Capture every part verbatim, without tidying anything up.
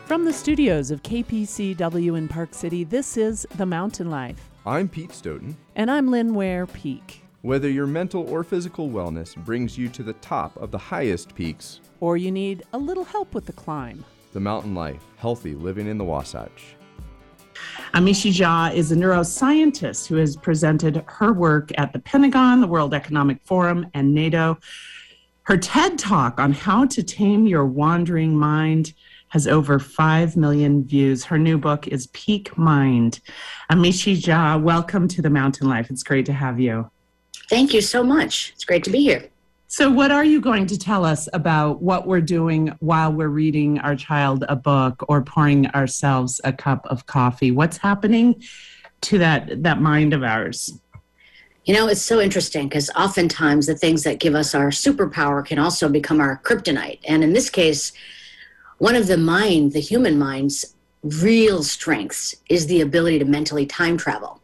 From the studios of K P C W in Park City, this is The Mountain Life. I'm Pete Stoughton. And I'm Lynn Ware Peak. Whether your mental or physical wellness brings you to the top of the highest peaks, or you need a little help with the climb, The Mountain Life, healthy living in the Wasatch. Amishi Jha is a neuroscientist who has presented her work at the Pentagon, the World Economic Forum, and NATO. Her TED Talk on how to tame your wandering mind has over five million views. Her new book is Peak Mind. Amishi Jha, welcome to The Mountain Life. It's great to have you. Thank you so much. It's great to be here. So what are you going to tell us about what we're doing while we're reading our child a book or pouring ourselves a cup of coffee? What's happening to that, that mind of ours? You know, it's so interesting because oftentimes the things that give us our superpower can also become our kryptonite. And in this case, one of the mind, the human mind's real strengths is the ability to mentally time travel.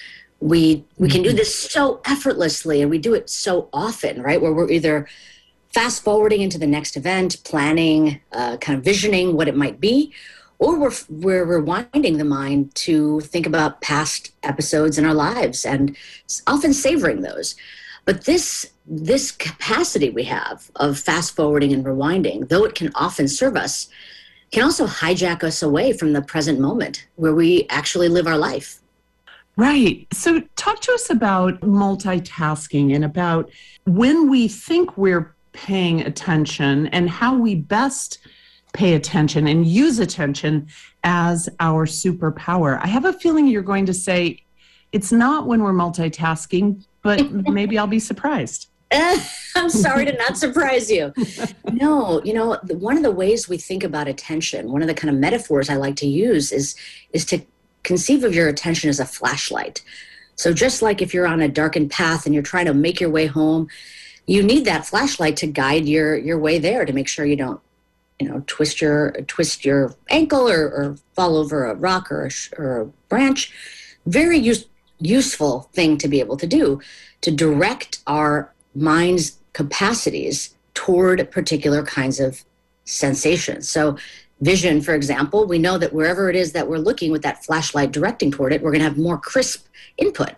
We we can do this so effortlessly, and we do it so often, right? Where we're either fast forwarding into the next event, planning, uh, kind of visioning what it might be, or we're we're rewinding the mind to think about past episodes in our lives and often savoring those. But this this capacity we have of fast forwarding and rewinding, though it can often serve us, can also hijack us away from the present moment where we actually live our life. Right. So talk to us about multitasking and about when we think we're paying attention and how we best pay attention and use attention as our superpower. I have a feeling you're going to say it's not when we're multitasking, but maybe I'll be surprised. I'm sorry to not surprise you. No, you know, one of the ways we think about attention, one of the kind of metaphors I like to use is is to conceive of your attention as a flashlight. So just like if you're on a darkened path and you're trying to make your way home, you need that flashlight to guide your your way there to make sure you don't, you know, twist your twist your ankle or, or fall over a rock or a, or a branch. Very use, useful thing to be able to do to direct our mind's capacities toward particular kinds of sensations. So vision, for example, we know that wherever it is that we're looking with that flashlight directing toward it, we're going to have more crisp input.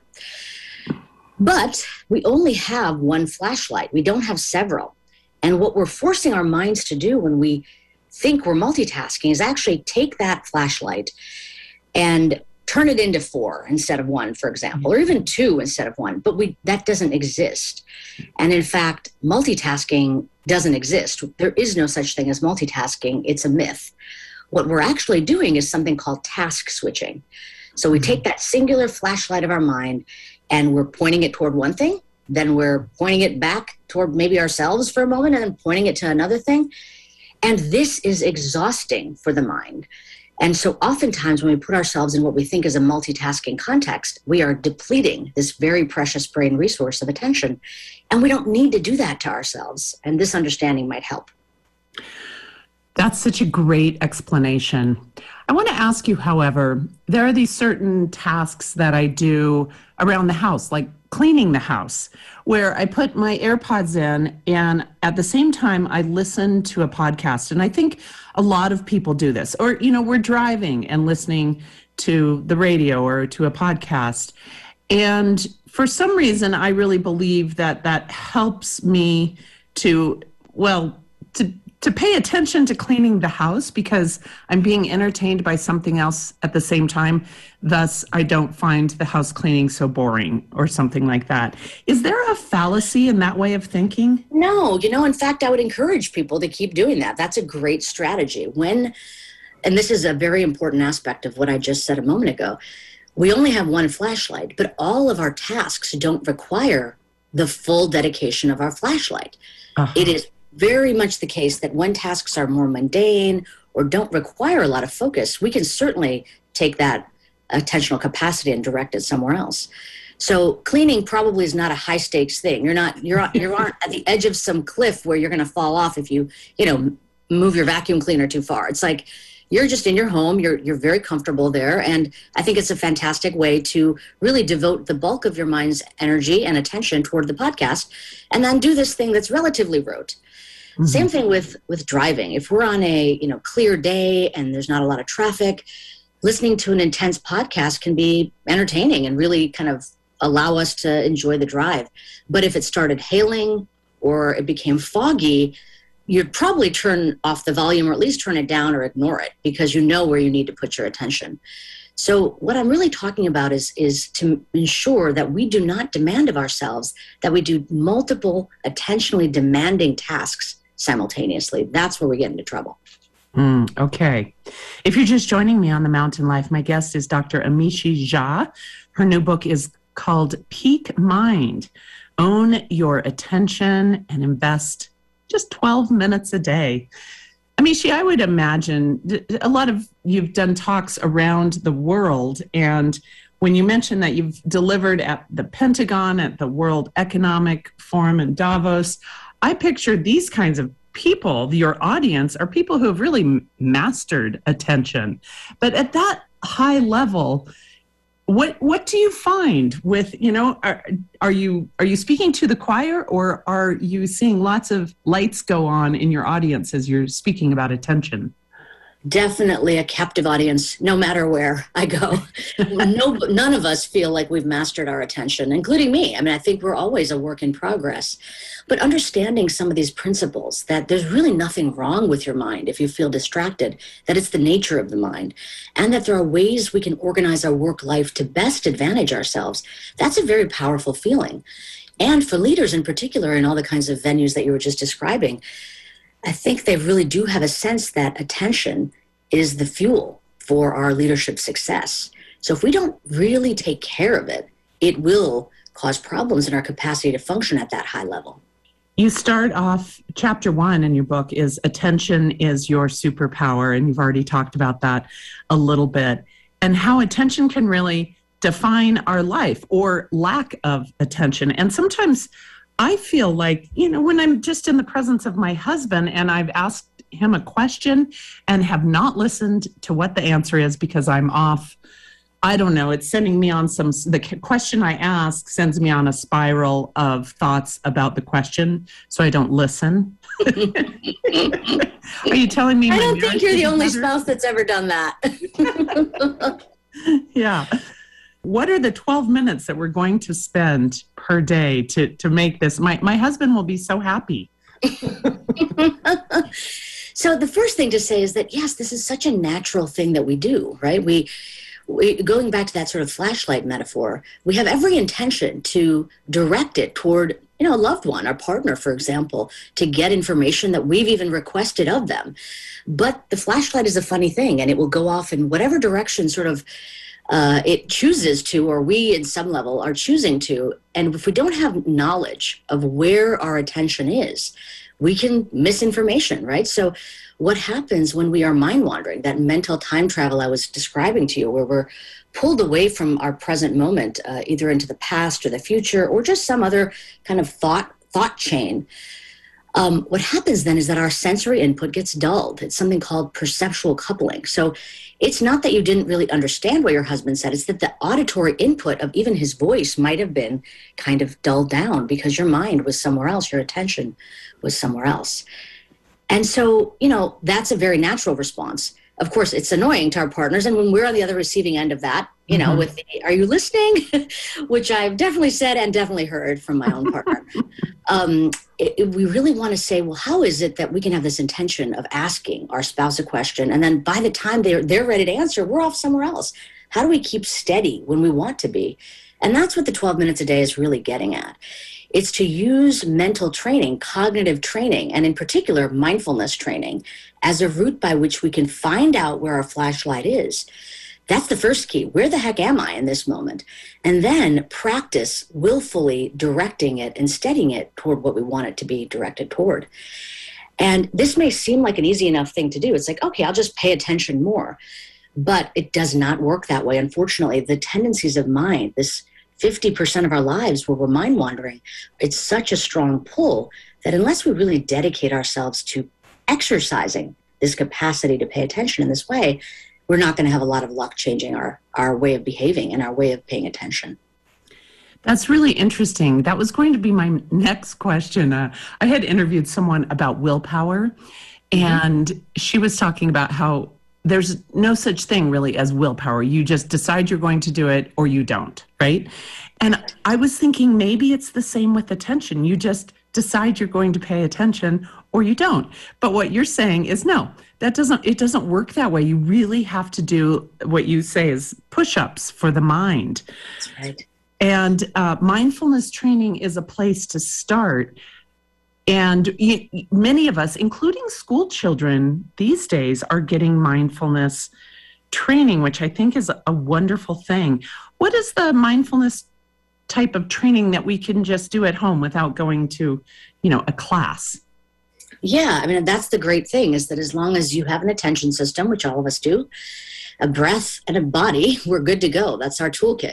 But we only have one flashlight. We don't have several. And what we're forcing our minds to do when we think we're multitasking is actually take that flashlight and turn it into four instead of one, for example, or even two instead of one. But we that doesn't exist. And in fact, multitasking doesn't exist. There is no such thing as multitasking. It's a myth. What we're actually doing is something called task switching. So we take that singular flashlight of our mind and we're pointing it toward one thing, then we're pointing it back toward maybe ourselves for a moment and then pointing it to another thing. And this is exhausting for the mind. And so oftentimes when we put ourselves in what we think is a multitasking context, we are depleting this very precious brain resource of attention. And we don't need to do that to ourselves. And this understanding might help. That's such a great explanation. I want to ask you, however, there are these certain tasks that I do around the house, like cleaning the house, where I put my AirPods in and at the same time I listen to a podcast. And I think a lot of people do this. Or, you know, we're driving and listening to the radio or to a podcast. And for some reason, I really believe that that helps me to, well, to to pay attention to cleaning the house because I'm being entertained by something else at the same time. Thus, I don't find the house cleaning so boring or something like that. Is there a fallacy in that way of thinking? No, you know, in fact, I would encourage people to keep doing that. That's a great strategy. When, and this is a very important aspect of what I just said a moment ago, we only have one flashlight, but all of our tasks don't require the full dedication of our flashlight. Uh-huh. It is very much the case that when tasks are more mundane or don't require a lot of focus, we can certainly take that attentional capacity and direct it somewhere else. So cleaning probably is not a high stakes thing. You're not you're you aren't at the edge of some cliff where you're going to fall off if you you know move your vacuum cleaner too far. It's like you're just in your home. You're you're very comfortable there, and I think it's a fantastic way to really devote the bulk of your mind's energy and attention toward the podcast, and then do this thing that's relatively rote. Mm-hmm. Same thing with, with driving. If we're on a, you know, clear day and there's not a lot of traffic, listening to an intense podcast can be entertaining and really kind of allow us to enjoy the drive. But if it started hailing or it became foggy, you'd probably turn off the volume or at least turn it down or ignore it because you know where you need to put your attention. So what I'm really talking about is, is to ensure that we do not demand of ourselves that we do multiple attentionally demanding tasks simultaneously. That's where we get into trouble. Mm, okay. If you're just joining me on The Mountain Life, my guest is Doctor Amishi Jha. Her new book is called Peak Mind. Own your attention and invest just twelve minutes a day. Amishi, I would imagine a lot of you've done talks around the world, and when you mentioned that you've delivered at the Pentagon, at the World Economic Forum in Davos, I pictured these kinds of people, your audience, are people who have really mastered attention. But at that high level, what what do you find with, you know, are, are you are you speaking to the choir, or are you seeing lots of lights go on in your audience as you're speaking about attention? Definitely a captive audience, no matter where I go. no, none of us feel like we've mastered our attention, including me. I mean, I think we're always a work in progress. But understanding some of these principles, that there's really nothing wrong with your mind if you feel distracted, that it's the nature of the mind, and that there are ways we can organize our work life to best advantage ourselves, that's a very powerful feeling. And for leaders in particular, in all the kinds of venues that you were just describing, I think they really do have a sense that attention is the fuel for our leadership success. So if we don't really take care of it, it will cause problems in our capacity to function at that high level. You start off, chapter one in your book is attention is your superpower, and you've already talked about that a little bit, and how attention can really define our life or lack of attention. And sometimes I feel like, you know, when I'm just in the presence of my husband and I've asked him a question and have not listened to what the answer is because I'm off, I don't know, it's sending me on some, the question I ask sends me on a spiral of thoughts about the question, so I don't listen. Are you telling me? I don't think you're the only spouse that's ever done that. Yeah. What are the twelve minutes that we're going to spend per day to, to make this? My, my husband will be so happy. So the first thing to say is that, yes, this is such a natural thing that we do, right? We, we going back to that sort of flashlight metaphor, we have every intention to direct it toward, you know, a loved one, our partner, for example, to get information that we've even requested of them. But the flashlight is a funny thing, and it will go off in whatever direction sort of Uh, it chooses to, or we in some level are choosing to. And if we don't have knowledge of where our attention is, we can miss information, right? So what happens when we are mind wandering, that mental time travel I was describing to you, where we're pulled away from our present moment, uh, either into the past or the future, or just some other kind of thought thought chain. Um, what happens then is that our sensory input gets dulled. It's something called perceptual coupling. So it's not that you didn't really understand what your husband said. It's that the auditory input of even his voice might have been kind of dulled down because your mind was somewhere else. Your attention was somewhere else. And so, you know, that's a very natural response. Of course, it's annoying to our partners. And when we're on the other receiving end of that, you know, mm-hmm. with the, are you listening? Which I've definitely said and definitely heard from my own partner. um, it, it, we really want to say, well, how is it that we can have this intention of asking our spouse a question, and then by the time they're, they're ready to answer, we're off somewhere else? How do we keep steady when we want to be? And that's what the twelve minutes a day is really getting at. It's to use mental training, cognitive training, and in particular, mindfulness training as a route by which we can find out where our flashlight is. That's the first key. Where the heck am I in this moment? And then practice willfully directing it and steadying it toward what we want it to be directed toward. And this may seem like an easy enough thing to do. It's like, okay, I'll just pay attention more. But it does not work that way. Unfortunately, the tendencies of mind, this fifty percent of our lives where we're mind wandering, it's such a strong pull that unless we really dedicate ourselves to exercising this capacity to pay attention in this way, we're not going to have a lot of luck changing our, our way of behaving and our way of paying attention. That's really interesting. That was going to be my next question. Uh, I had interviewed someone about willpower, and mm-hmm. she was talking about how there's no such thing really as willpower. You just decide you're going to do it or you don't, right? And I was thinking maybe it's the same with attention. You just decide you're going to pay attention or you don't. But what you're saying is no, that doesn't, it doesn't work that way. You really have to do what you say is push-ups for the mind. That's right. And uh, mindfulness training is a place to start. And y- many of us, including school children these days, are getting mindfulness training, which I think is a wonderful thing. What is the mindfulness type of training that we can just do at home without going to, you know, a class? Yeah, I mean, that's the great thing, is that as long as you have an attention system, which all of us do, a breath and a body, we're good to go. That's our toolkit.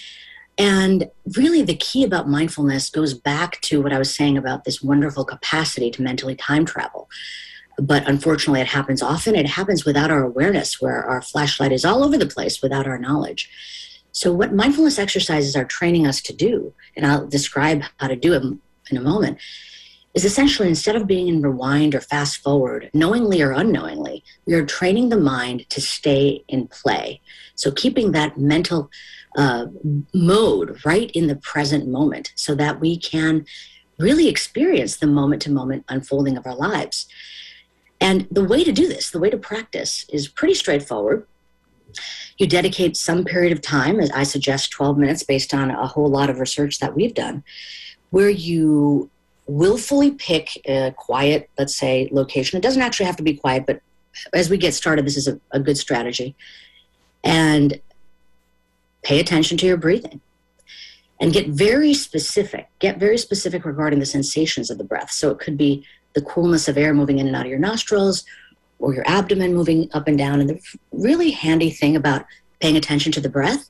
And really the key about mindfulness goes back to what I was saying about this wonderful capacity to mentally time travel. But unfortunately, it happens often. It happens without our awareness, where our flashlight is all over the place without our knowledge. So what mindfulness exercises are training us to do, and I'll describe how to do it in a moment, is essentially, instead of being in rewind or fast forward, knowingly or unknowingly, we are training the mind to stay in play. So keeping that mental uh, mode right in the present moment so that we can really experience the moment-to-moment unfolding of our lives. And the way to do this, the way to practice, is pretty straightforward. You dedicate some period of time, as I suggest twelve minutes based on a whole lot of research that we've done, where you willfully pick a quiet, let's say, location. It doesn't actually have to be quiet, but as we get started, this is a, a good strategy. And pay attention to your breathing. And get very specific. Get very specific regarding the sensations of the breath. So it could be the coolness of air moving in and out of your nostrils, or your abdomen moving up and down. And the really handy thing about paying attention to the breath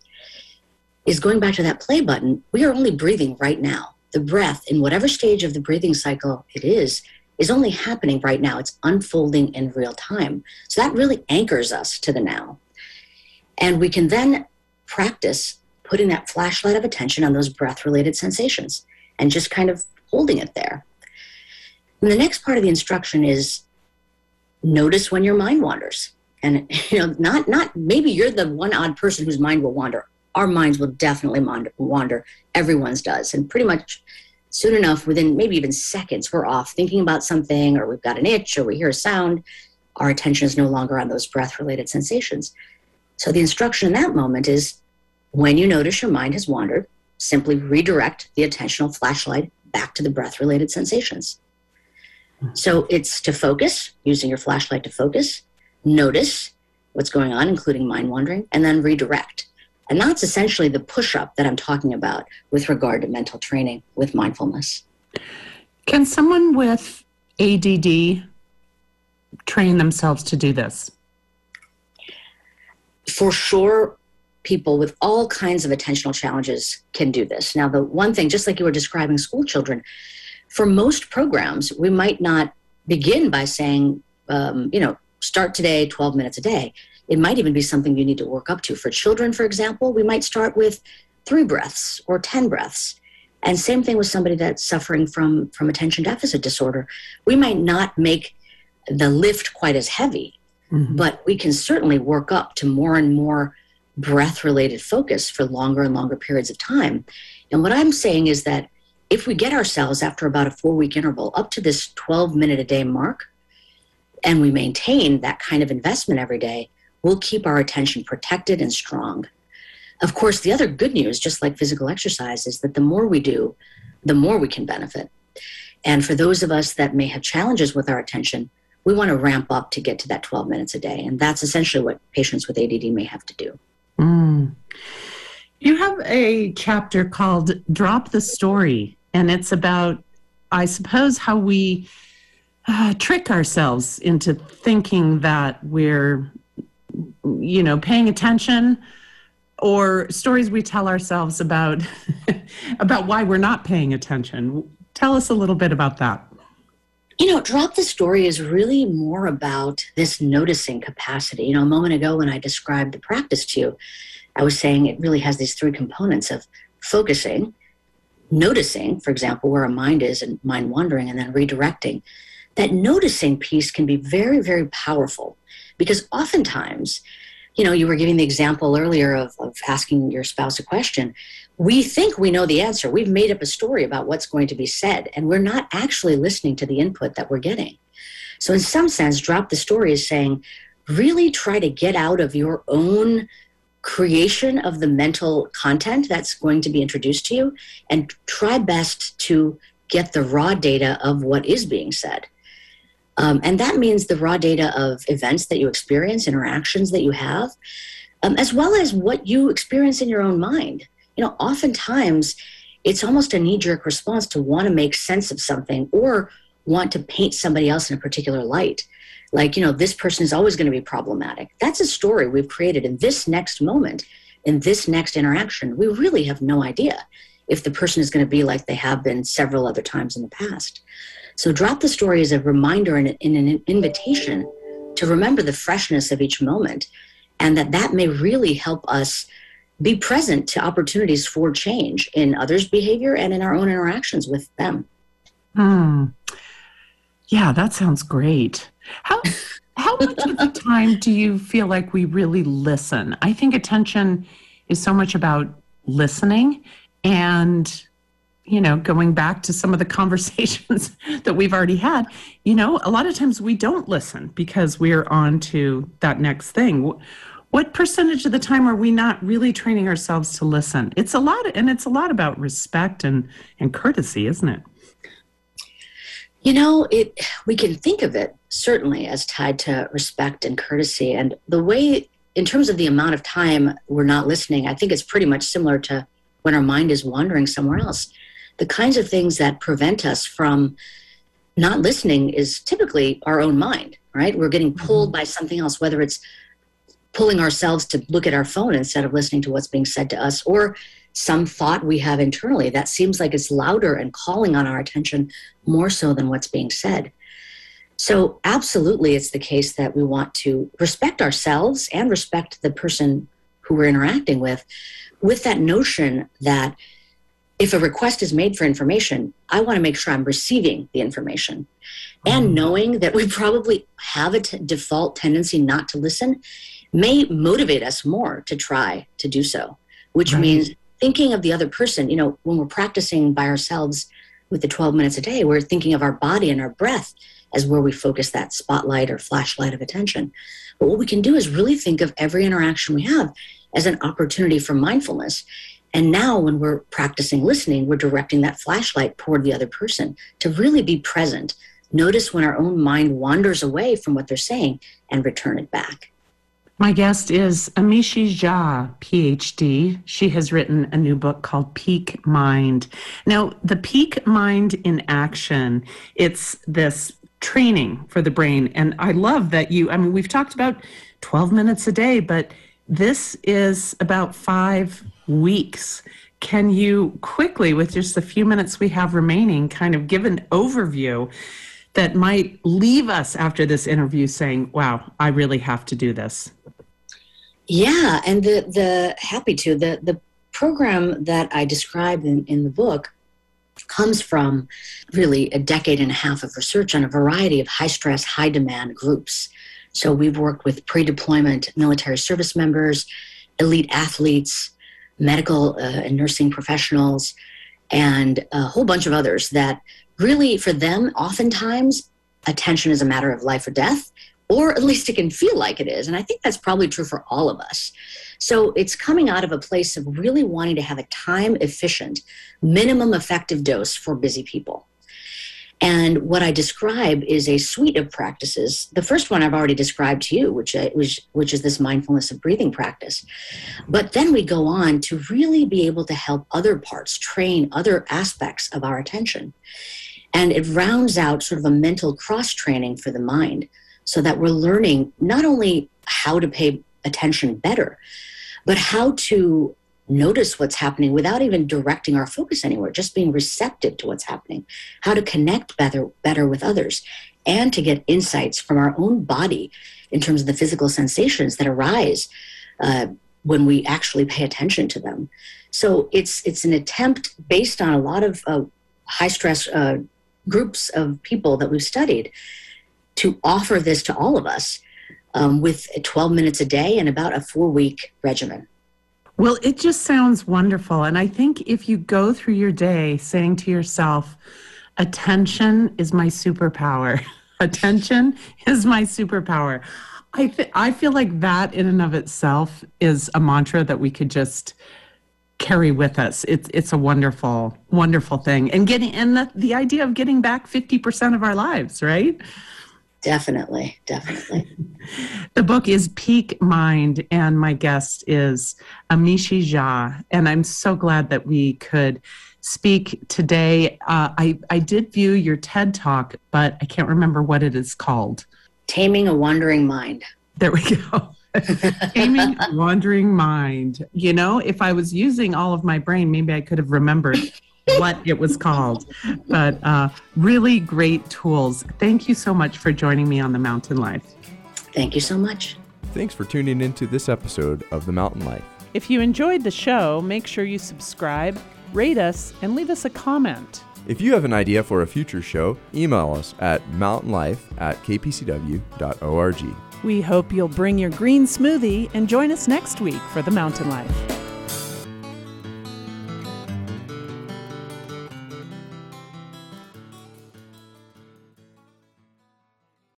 is going back to that play button. We are only breathing right now. The breath, in whatever stage of the breathing cycle it is, is only happening right now. It's unfolding in real time. So that really anchors us to the now. And we can then practice putting that flashlight of attention on those breath-related sensations and just kind of holding it there. And the next part of the instruction is notice when your mind wanders. And, you know, not, not maybe you're the one odd person whose mind will wander. Our minds will definitely wander. Everyone's does. And pretty much soon enough, within maybe even seconds, we're off thinking about something, or we've got an itch, or we hear a sound. Our attention is no longer on those breath-related sensations. So the instruction in that moment is, when you notice your mind has wandered, simply redirect the attentional flashlight back to the breath-related sensations. So it's to focus, using your flashlight to focus, notice what's going on, including mind wandering, and then redirect. And that's essentially the push-up that I'm talking about with regard to mental training with mindfulness. Can someone with A D D train themselves to do this? For sure, people with all kinds of attentional challenges can do this. Now, the one thing, just like you were describing school children, for most programs, we might not begin by saying, um, you know, start today, twelve minutes a day. It might even be something you need to work up to. For children, for example, we might start with three breaths or ten breaths. And same thing with somebody that's suffering from, from attention deficit disorder. We might not make the lift quite as heavy, mm-hmm. but we can certainly work up to more and more breath-related focus for longer and longer periods of time. And what I'm saying is that if we get ourselves, after about a four-week interval, up to this twelve-minute-a-day mark, and we maintain that kind of investment every day, we'll keep our attention protected and strong. Of course, the other good news, just like physical exercise, is that the more we do, the more we can benefit. And for those of us that may have challenges with our attention, we want to ramp up to get to that twelve minutes a day. And that's essentially what patients with A D D may have to do. Mm. You have a chapter called Drop the Story, and it's about, I suppose, how we uh, trick ourselves into thinking that we're, you know, paying attention, or stories we tell ourselves about about why we're not paying attention. Tell us a little bit about that. You know, Drop the Story is really more about this noticing capacity. You know, a moment ago when I described the practice to you, I was saying it really has these three components of focusing, noticing, for example, where a mind is and mind wandering and then redirecting, that noticing piece can be very, very powerful because oftentimes, you know, you were giving the example earlier of, of asking your spouse a question. We think we know the answer. We've made up a story about what's going to be said, and we're not actually listening to the input that we're getting. So in some sense, drop the story is saying, really try to get out of your own creation of the mental content that's going to be introduced to you and try best to get the raw data of what is being said. Um, and that means the raw data of events that you experience, interactions that you have, um, as well as what you experience in your own mind. You know, oftentimes it's almost a knee-jerk response to want to make sense of something or want to paint somebody else in a particular light. Like, you know, this person is always going to be problematic. That's a story we've created in this next moment, in this next interaction. We really have no idea if the person is going to be like they have been several other times in the past. So drop the story as a reminder and an invitation to remember the freshness of each moment, and that that may really help us be present to opportunities for change in others' behavior and in our own interactions with them. Hmm. Yeah, that sounds great. How how much of the time do you feel like we really listen? I think attention is so much about listening and, you know, going back to some of the conversations that we've already had, you know, a lot of times we don't listen because we're on to that next thing. What percentage of the time are we not really training ourselves to listen? It's a lot, and it's a lot about respect and, and courtesy, isn't it? You know, it we can think of it certainly as tied to respect and courtesy. And the way, in terms of the amount of time we're not listening, I think it's pretty much similar to when our mind is wandering somewhere else. The kinds of things that prevent us from not listening is typically our own mind, right? We're getting pulled mm-hmm. by something else, whether it's pulling ourselves to look at our phone instead of listening to what's being said to us, or some thought we have internally that seems like it's louder and calling on our attention more so than what's being said. So absolutely, it's the case that we want to respect ourselves and respect the person who we're interacting with, with that notion that if a request is made for information, I want to make sure I'm receiving the information. And knowing that we probably have a t- default tendency not to listen may motivate us more to try to do so, which right. means thinking of the other person. You know, when we're practicing by ourselves with the twelve minutes a day, we're thinking of our body and our breath as where we focus that spotlight or flashlight of attention. But what we can do is really think of every interaction we have as an opportunity for mindfulness. And now when we're practicing listening, we're directing that flashlight toward the other person to really be present. Notice when our own mind wanders away from what they're saying and return it back. My guest is Amishi Jha, P H D. She has written a new book called Peak Mind. Now, the Peak Mind in Action, it's this training for the brain. And I love that you, I mean, we've talked about twelve minutes a day, but this is about five weeks. Can you quickly, with just the few minutes we have remaining, kind of give an overview that might leave us after this interview saying, wow, I really have to do this? Yeah, and the the happy to. The, the program that I described in, in the book comes from really a decade and a half of research on a variety of high-stress, high-demand groups. So we've worked with pre-deployment military service members, elite athletes, medical uh, and nursing professionals, and a whole bunch of others that really, for them, oftentimes, attention is a matter of life or death, or at least it can feel like it is. And I think that's probably true for all of us. So it's coming out of a place of really wanting to have a time-efficient, minimum effective dose for busy people. And what I describe is a suite of practices. The first one I've already described to you, which, I, which, which is this mindfulness of breathing practice. But then we go on to really be able to help other parts, train other aspects of our attention. And it rounds out sort of a mental cross-training for the mind so that we're learning not only how to pay attention better, but how to notice what's happening without even directing our focus anywhere, just being receptive to what's happening, how to connect better, better with others, and to get insights from our own body in terms of the physical sensations that arise uh, when we actually pay attention to them. So it's it's an attempt based on a lot of uh, high stress uh, groups of people that we've studied to offer this to all of us um, with twelve minutes a day and about a four-week regimen. Well, it just sounds wonderful. And I think if you go through your day saying to yourself, attention is my superpower. Attention is my superpower. I th- I feel like that in and of itself is a mantra that we could just carry with us. It's it's a wonderful, wonderful thing. And getting and the, the idea of getting back fifty percent of our lives, right? Definitely, definitely. The book is Peak Mind, and my guest is Amishi Jha. And I'm so glad that we could speak today. Uh, I, I did view your TED Talk, but I can't remember what it is called. Taming a Wandering Mind. There we go. Taming a Wandering Mind. You know, if I was using all of my brain, maybe I could have remembered what it was called. But uh, really great tools. Thank you so much for joining me on The Mountain Life. Thank you so much. Thanks for tuning into this episode of The Mountain Life. If you enjoyed the show, make sure you subscribe, rate us, and leave us a comment. If you have an idea for a future show, email us at mountainlife at k p c w dot org. We hope you'll bring your green smoothie and join us next week for The Mountain Life.